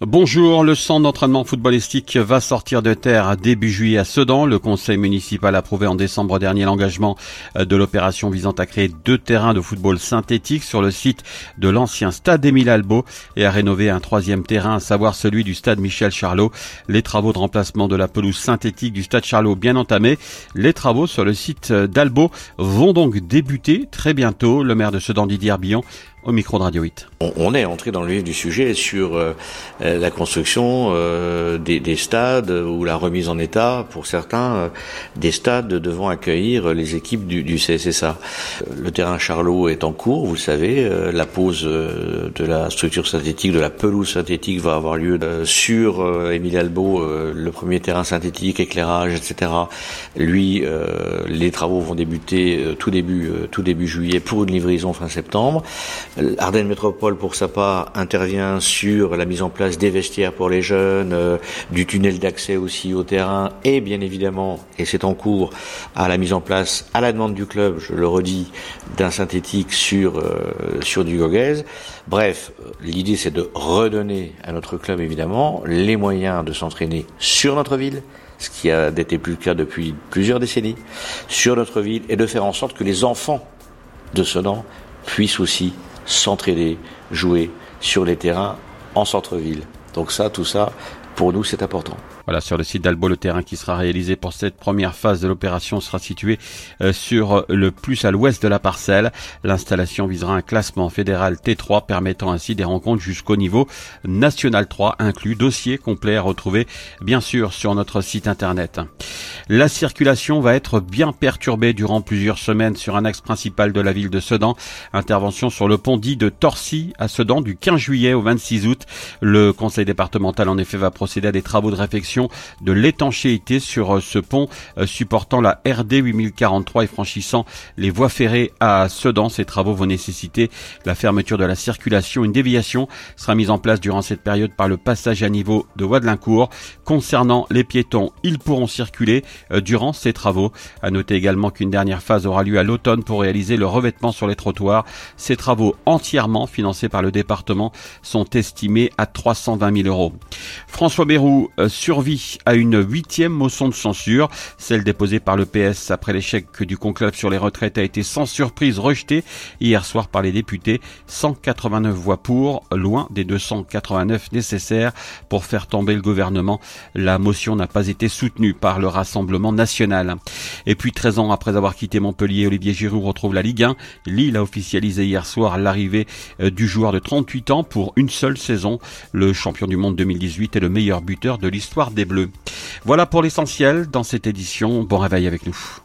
Bonjour, le centre d'entraînement footballistique va sortir de terre début juillet à Sedan. Le conseil municipal a approuvé en décembre dernier l'engagement de l'opération visant à créer 2 terrains de football synthétiques sur le site de l'ancien stade Émile Albaut et à rénover un 3e terrain, à savoir celui du stade Michel Charlot. Les travaux de remplacement de la pelouse synthétique du stade Charlot bien entamés. Les travaux sur le site d'Albaut vont donc débuter très bientôt. Le maire de Sedan, Didier Herbillon, au micro de Radio 8. On est entré dans le vif du sujet sur la construction des stades ou la remise en état, pour certains, des stades devant accueillir les équipes du CSSA. Le terrain Charlot est en cours, vous le savez. La pose de la structure synthétique, de la pelouse synthétique va avoir lieu sur Émile Albaut, le premier terrain synthétique, éclairage, etc. Lui, les travaux vont débuter tout début juillet pour une livraison fin septembre. Ardennes Métropole, pour sa part, intervient sur la mise en place des vestiaires pour les jeunes, du tunnel d'accès aussi au terrain et bien évidemment, et c'est en cours, à la mise en place, à la demande du club, je le redis, d'un synthétique sur du Gauguez. Bref, l'idée c'est de redonner à notre club évidemment les moyens de s'entraîner sur notre ville, ce qui n'était plus le cas depuis plusieurs décennies, sur notre ville, et de faire en sorte que les enfants de Sedan puissent aussi s'entraider, jouer sur les terrains en centre-ville. Donc tout ça, pour nous, c'est important. Voilà, sur le site d'Albaut, le terrain qui sera réalisé pour cette première phase de l'opération sera situé sur le plus à l'ouest de la parcelle. L'installation visera un classement fédéral T3 permettant ainsi des rencontres jusqu'au niveau national 3 inclus. Dossier complet à retrouver bien sûr sur notre site internet. La circulation va être bien perturbée durant plusieurs semaines sur un axe principal de la ville de Sedan. Intervention sur le pont dit de Torcy à Sedan du 15 juillet au 26 août. Le conseil départemental en effet va procéder à des travaux de réfection de l'étanchéité sur ce pont supportant la RD 8043 et franchissant les voies ferrées à Sedan. Ces travaux vont nécessiter la fermeture de la circulation. Une déviation sera mise en place durant cette période par le passage à niveau de Wadelincourt. Concernant les piétons, ils pourront circuler durant ces travaux. À noter également qu'une dernière phase aura lieu à l'automne pour réaliser le revêtement sur les trottoirs. Ces travaux entièrement financés par le département sont estimés à 320 000 €. François Bayrou survit à une 8e motion de censure. Celle déposée par le PS après l'échec du conclave sur les retraites a été sans surprise rejetée hier soir par les députés. 189 voix pour, loin des 289 nécessaires pour faire tomber le gouvernement. La motion n'a pas été soutenue par le Rassemblement national. Et puis 13 ans après avoir quitté Montpellier, Olivier Giroud retrouve la Ligue 1. Lille a officialisé hier soir l'arrivée du joueur de 38 ans pour une seule saison. Le champion du monde 2018 est le meilleur buteur de l'histoire des Bleus. Voilà pour l'essentiel dans cette édition. Bon réveil avec nous.